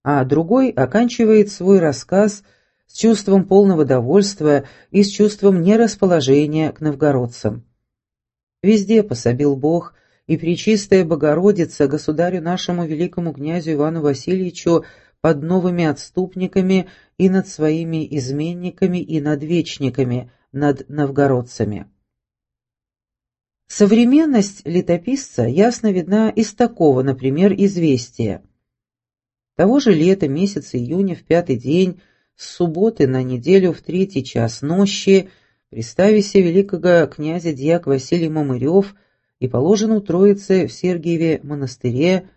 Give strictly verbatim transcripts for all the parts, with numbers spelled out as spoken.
а другой оканчивает свой рассказ с чувством полного довольства и с чувством нерасположения к новгородцам. Везде пособил Бог, и Пречистая Богородица государю нашему великому князю Ивану Васильевичу под новыми отступниками и над своими изменниками и над вечниками, над новгородцами. Современность летописца ясно видна из такого, например, известия. Того же лета, месяца июня, в пятый день, с субботы на неделю в третий час ночи, при стависе великого князя дьяк Василий Мамырев и положен Троице в Сергиеве монастыре,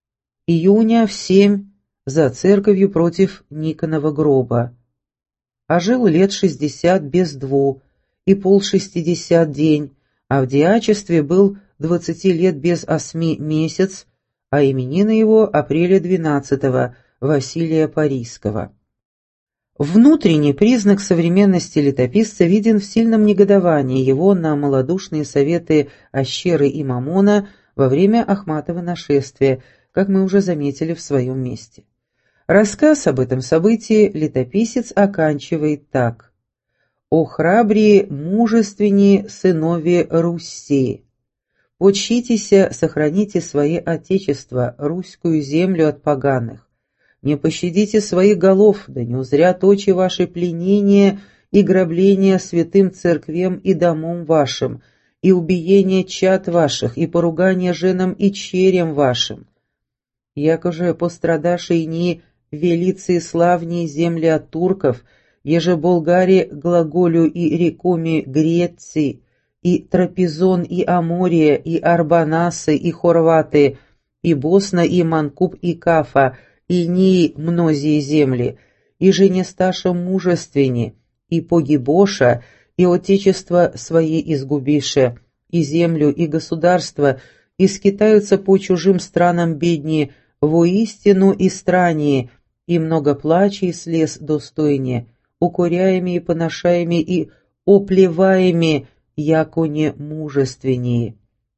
июня в семь за церковью против Никонова гроба. А жил лет шестьдесят без дву, и пол шестьдесят день, а в дьячестве был двадцати лет без осьми месяц, а именины его апреля двенадцатого, Василия Парийского. Внутренний признак современности летописца виден в сильном негодовании его на малодушные советы Ащеры и Мамона во время Ахматова нашествия, как мы уже заметили в своем месте. Рассказ об этом событии летописец оканчивает так: «О храбрие, мужественнее сынове Руси! Почтитеся, сохраните свое отечество, Руськую землю от поганых. Не пощадите своих голов, да не узрят очи ваши пленения и грабления святым церквем и домом вашим, и убиение чад ваших, и поругание женам и черям вашим. Яко же пострадаши и не велицы славней земли от турков, еже Болгаре глаголю и рекоми Греции, и Трапезон, и Амория, и Арбанасы, и Хорваты, и Босна, и Манкуб, и Кафа, и ни мнозие земли, и же не сташа мужественни, и погибоша, и отечество свои изгубише, и землю, и государство, и скитаются по чужим странам беднее, воистину и страннее, и много плача и слез достойнее, укоряеми и поношаеми и оплеваеми, яко не мужественнее.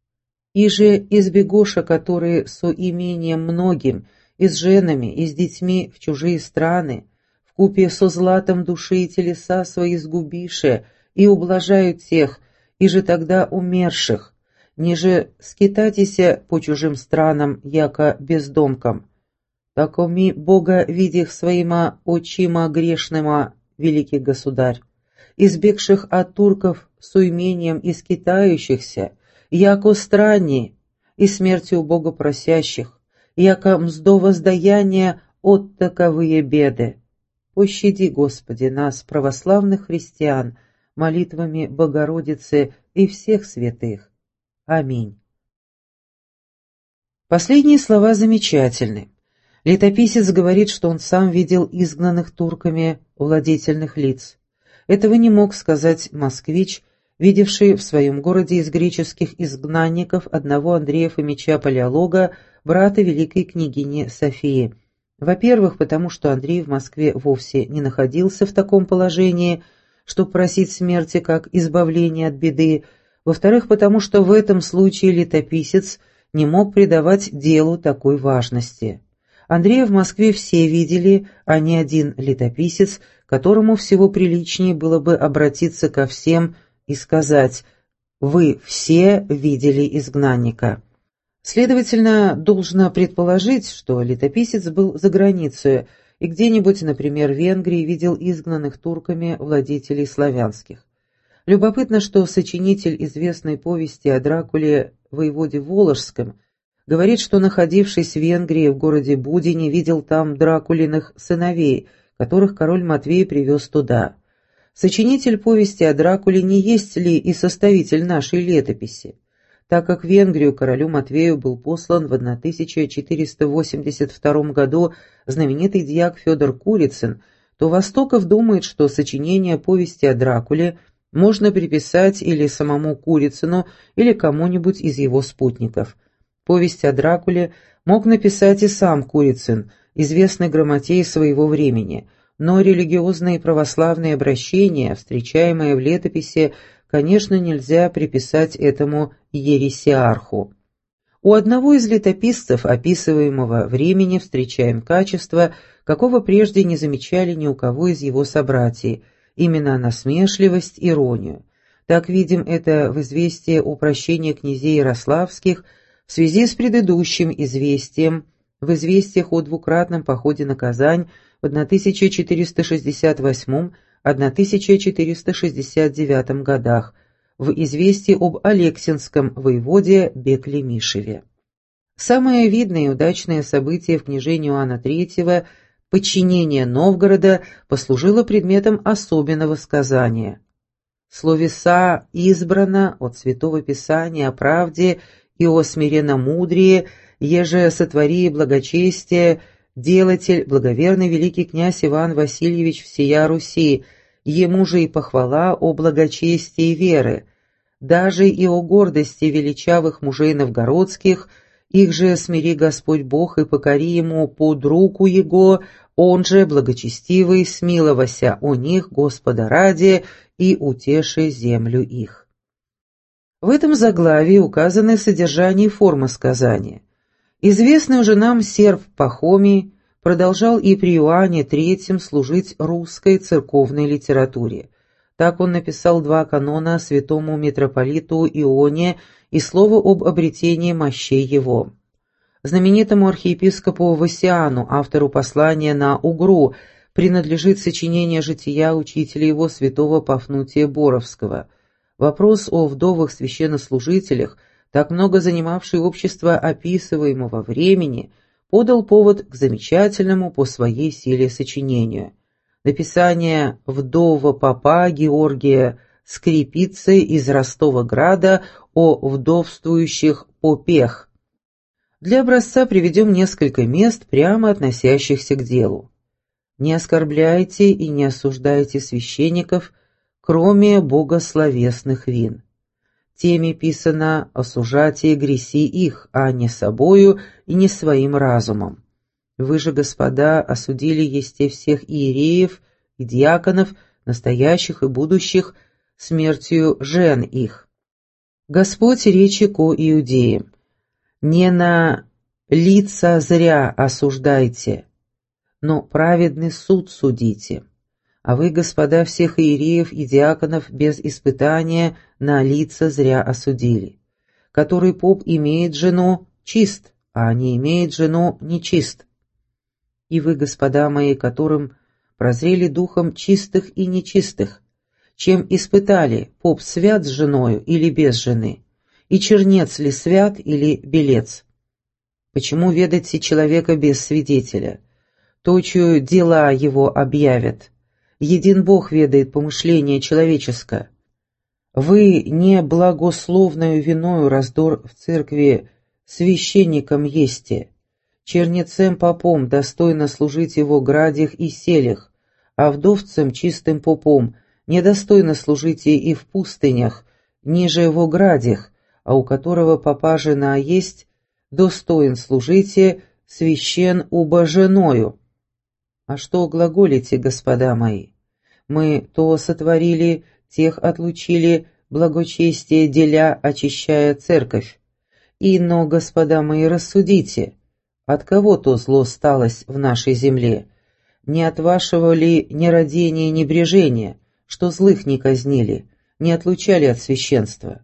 И же избегоша, которые со имением многим, и с женами, и с детьми в чужие страны, вкупе со златом души и телеса свои сгубише, и ублажают тех, и же тогда умерших, ниже скитатися по чужим странам, яко бездомкам. Такоми Бога видих своима очима грешныма, великий государь, избегших от турков суимением и скитающихся, яко странней, и смертью Бога просящих, яко мздо воздаяния от таковые беды. Пощади, Господи, нас, православных христиан, молитвами Богородицы и всех святых. Аминь. Последние слова замечательны. Летописец говорит, что он сам видел изгнанных турками владетельных лиц. Этого не мог сказать москвич, видевший в своем городе из греческих изгнанников одного Андрея Фомича Палеолога, брата великой княгини Софии. Во-первых, потому что Андрей в Москве вовсе не находился в таком положении, чтобы просить смерти как избавления от беды. Во-вторых, потому что в этом случае летописец не мог придавать делу такой важности. Андрея в Москве все видели, а не один летописец, которому всего приличнее было бы обратиться ко всем и сказать: «Вы все видели изгнанника». Следовательно, должно предположить, что летописец был за границей и где-нибудь, например, в Венгрии, видел изгнанных турками владетелей славянских. Любопытно, что сочинитель известной повести о Дракуле воеводе Воложском говорит, что, находившись в Венгрии в городе Будине, видел там Дракулиных сыновей, которых король Матвей привез туда. Сочинитель повести о Дракуле не есть ли и составитель нашей летописи? Так как в Венгрию королю Матвею был послан в тысяча четыреста восемьдесят втором году знаменитый дьяк Федор Курицын, то Востоков думает, что сочинение повести о Дракуле можно приписать или самому Курицыну, или кому-нибудь из его спутников. Повесть о Дракуле мог написать и сам Курицын, известный грамотей своего времени, но религиозные православные обращения, встречаемые в летописи, конечно, нельзя приписать этому ересиарху. У одного из летописцев описываемого времени встречаем качество, какого прежде не замечали ни у кого из его собратьев, именно насмешливость, иронию. Так видим это в известии о прощении князей ярославских в связи с предыдущим известием, в известиях о двукратном походе на Казань в тысяча четыреста шестьдесят восьмом — тысяча четыреста шестьдесят девятом годах, в известии об Алексинском воеводе Беклемишеве. Самое видное и удачное событие в княжении Иоанна третьего, подчинение Новгорода, послужило предметом особенного сказания. Словеса избрано от Святого Писания о правде и о смиренномудрии, еже сотвори благочестие, делатель, благоверный великий князь Иван Васильевич всея Руси, ему же и похвала о благочестии веры, даже и о гордости величавых мужей новгородских, их же смири Господь Бог и покори ему под руку его, он же благочестивый смиловася о них Господа ради и утеши землю их. В этом заглавии указаны содержание и форма сказания. Известный уже нам серб Пахомий продолжал и при Иоанне третьем служить русской церковной литературе. Так он написал два канона святому митрополиту Ионе и слово об обретении мощей его. Знаменитому архиепископу Васиану, автору послания на Угру, принадлежит сочинение жития учителя его святого Пафнутия Боровского. Вопрос о вдовах священнослужителях, так много занимавший общество описываемого времени, подал повод к замечательному по своей силе сочинению. Написание «Вдова попа Георгия Скрипицы из Ростова-Града о вдовствующих попех». Для образца приведем несколько мест, прямо относящихся к делу. «Не оскорбляйте и не осуждайте священников, кроме богословесных вин. Теми писано «осужайте и греси их, а не собою и не своим разумом. Вы же, господа, осудили есте всех иереев и диаконов, настоящих и будущих, смертью жен их. Господь речи ко иудеям: не на лица зря осуждайте, но праведный суд судите. А вы, господа, всех иереев и диаконов без испытания на лица зря осудили. Который поп имеет жену, чист, а не имеет жену, нечист. И вы, господа мои, которым прозрели духом чистых и нечистых, чем испытали, поп свят с женою или без жены, и чернец ли свят или белец. Почему ведайте человека без свидетеля? Точью дела его объявят. Един Бог ведает помышление человеческое. Вы не благословною виною раздор в церкви священникам есте, чернецем попом достойно служить его градях и селях, а вдовцам чистым попом недостойно служите и в пустынях, ниже его градях, а у которого попа жена есть, достоин служите священ убо женою. А что глаголите, господа мои? Мы то сотворили, тех отлучили, благочестие деля, очищая церковь. Ино, господа мои, рассудите, от кого то зло сталось в нашей земле? Не от вашего ли нерадения и небрежения, что злых не казнили, не отлучали от священства?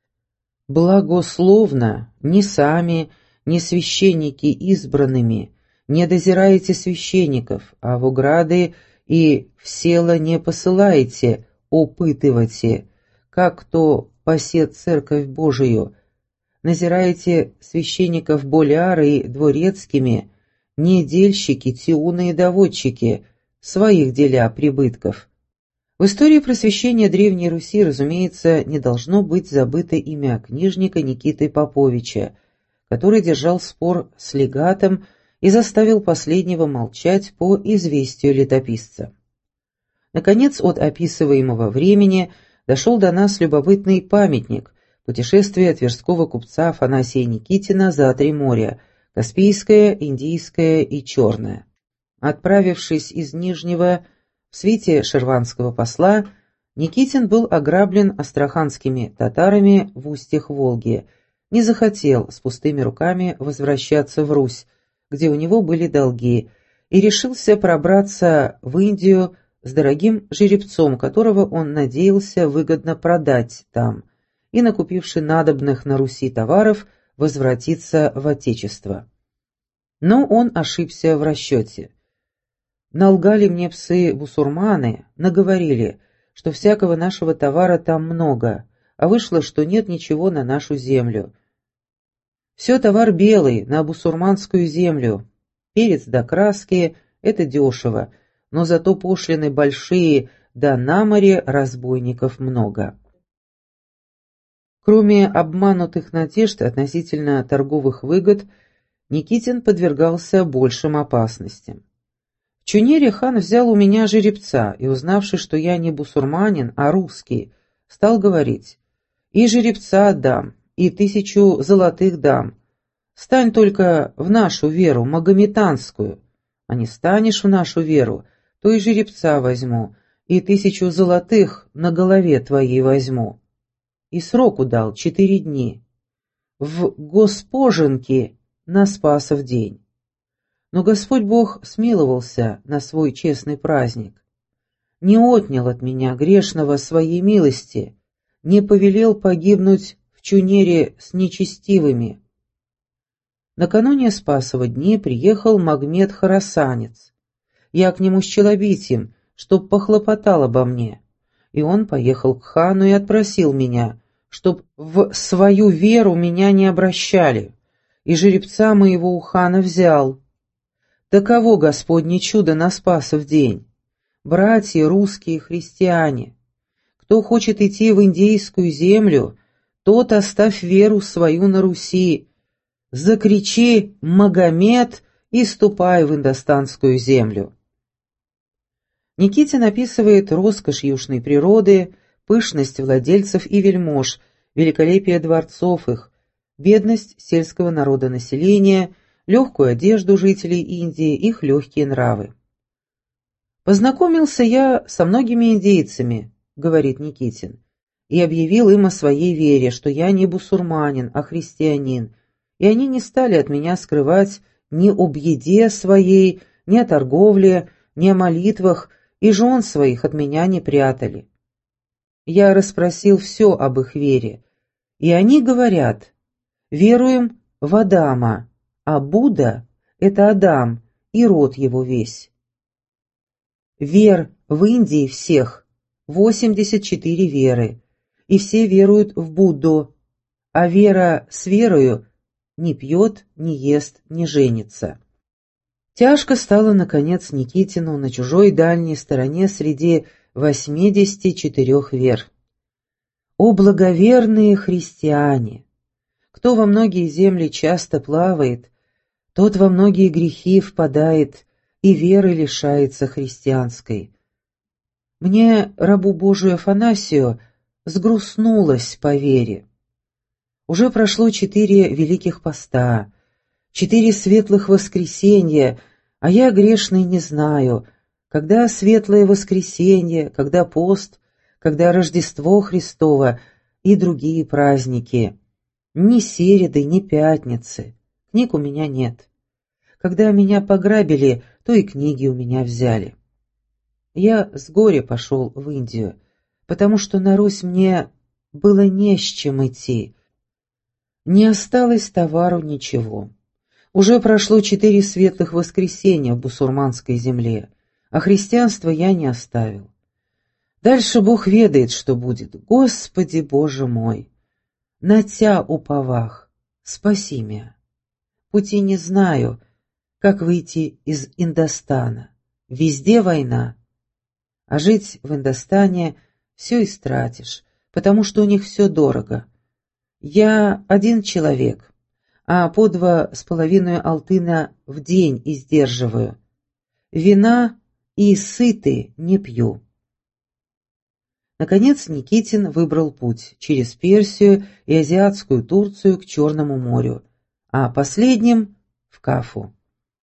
Благословно, ни сами, ни священники избранными, не дозираете священников, а в ограды и в села не посылаете, опытывайте, как кто посет церковь Божию. Назираете священников боляры и дворецкими, не дельщики, тиуны и доводчики, своих деля прибытков. В истории просвещения Древней Руси, разумеется, не должно быть забыто имя книжника Никиты Поповича, который держал спор с легатом и заставил последнего молчать по известию летописца. Наконец, от описываемого времени дошел до нас любопытный памятник «Путешествие тверского купца Афанасия Никитина за три моря – Каспийское, Индийское и Черное». Отправившись из Нижнего в свите шерванского посла, Никитин был ограблен астраханскими татарами в устьях Волги, не захотел с пустыми руками возвращаться в Русь, где у него были долги, и решился пробраться в Индию с дорогим жеребцом, которого он надеялся выгодно продать там, и, накупивши надобных на Руси товаров, возвратиться в Отечество. Но он ошибся в расчете. Налгали мне псы-бусурманы, наговорили, что всякого нашего товара там много, а вышло, что нет ничего на нашу землю. Все товар белый, на бусурманскую землю. Перец да краски — это дешево, но зато пошлины большие, да на море разбойников много. Кроме обманутых надежд относительно торговых выгод, Никитин подвергался большим опасностям. В Чунере хан взял у меня жеребца и, узнавши, что я не бусурманин, а русский, стал говорить: «И жеребца отдам, и тысячу золотых дам. Стань только в нашу веру, магометанскую, а не станешь в нашу веру, то и жеребца возьму, и тысячу золотых на голове твоей возьму». И сроку дал четыре дни. В Госпоженке на Спасов день. Но Господь Бог смиловался на свой честный праздник, не отнял от меня грешного своей милости, не повелел погибнуть в Чунере с нечестивыми. Накануне Спасова дни приехал Магмед Хорасанец. Я к нему с челобитием, чтоб похлопотал обо мне, и он поехал к хану и отпросил меня, чтоб в свою веру меня не обращали, и жеребца моего у хана взял. Таково Господне чудо на Спасов день. Братья русские христиане, кто хочет идти в индейскую землю, тот оставь веру свою на Руси, закричи «Магомед» и ступай в индостанскую землю. Никитин описывает роскошь южной природы, пышность владельцев и вельмож, великолепие дворцов их, бедность сельского народонаселения, легкую одежду жителей Индии, их легкие нравы. «Познакомился я со многими индейцами», — говорит Никитин, «и объявил им о своей вере, что я не бусурманин, а христианин, и они не стали от меня скрывать ни об еде своей, ни о торговле, ни о молитвах, и жен своих от меня не прятали. Я расспросил все об их вере, и они говорят: веруем в Адама, а Будда — это Адам и род его весь. Вер в Индии всех восемьдесят четыре веры, и все веруют в Будду, а вера с верою не пьет, не ест, не женится». Тяжко стало, наконец, Никитину на чужой дальней стороне среди восьмидесяти четырех вер. О благоверные христиане! Кто во многие земли часто плавает, тот во многие грехи впадает и веры лишается христианской. Мне, рабу Божию Афанасию, сгрустнулось по вере. Уже прошло четыре великих поста, четыре светлых воскресенья, а я грешный не знаю, когда светлое воскресенье, когда пост, когда Рождество Христово и другие праздники. Ни середы, ни пятницы. Книг у меня нет. Когда меня пограбили, то и книги у меня взяли. Я с горя пошел в Индию, потому что на Русь мне было не с чем идти. Не осталось товару ничего. Уже прошло четыре светлых воскресенья в бусурманской земле, а христианство я не оставил. Дальше Бог ведает, что будет. Господи Боже мой! На Тя уповах, спаси меня. Пути не знаю, как выйти из Индостана. Везде война. А жить в Индостане все истратишь, потому что у них все дорого. Я один человек, а по два с половиной алтына в день издерживаю. Вина и сыты не пью». Наконец Никитин выбрал путь через Персию и азиатскую Турцию к Черному морю, а последним — в Кафу.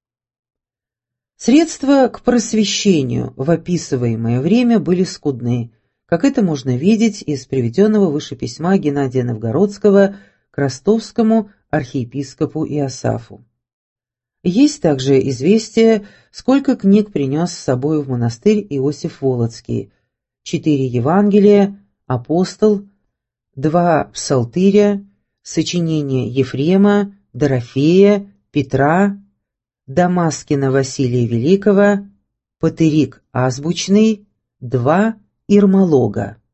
Средства к просвещению в описываемое время были скудны, как это можно видеть из приведенного выше письма Геннадия Новгородского к к ростовскому архиепископу Иосафу. Есть также известие, сколько книг принес с собой в монастырь Иосиф Волоцкий: четыре Евангелия, Апостол, два Псалтыря, сочинения Ефрема, Дорофея, Петра, Дамаскина Василия Великого, Патерик азбучный, два Ирмолога.